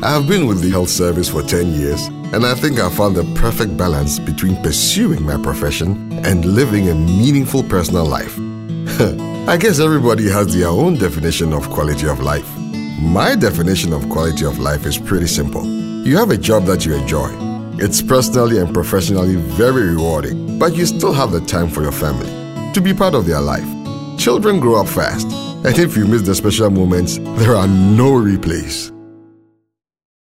I have been with the health service for 10 years, and I think I found the perfect balance between pursuing my profession and living a meaningful personal life. I guess everybody has their own definition of quality of life. My definition of quality of life is pretty simple. You have a job that you enjoy. It's personally and professionally very rewarding, but you still have the time for your family, to be part of their life. Children grow up fast, and if you miss the special moments, there are no replays.